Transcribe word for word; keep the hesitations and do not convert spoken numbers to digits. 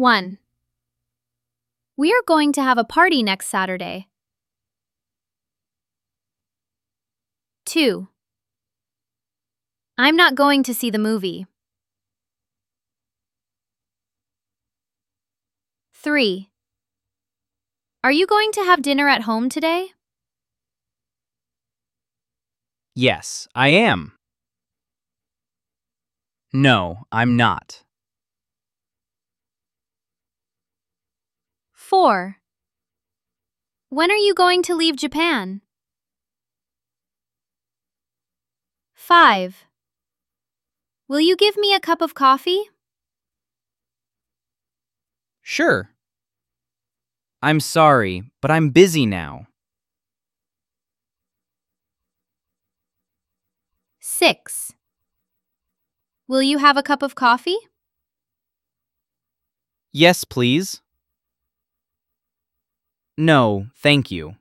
one. We are going to have a party next Saturday. two. I'm not going to see the movie. three. Are you going to have dinner at home today? Yes, I am. No, I'm not. four. When are you going to leave Japan? five. Will you give me a cup of coffee? Sure. I'm sorry, but I'm busy now. six. Will you have a cup of coffee? Yes, please. No, thank you.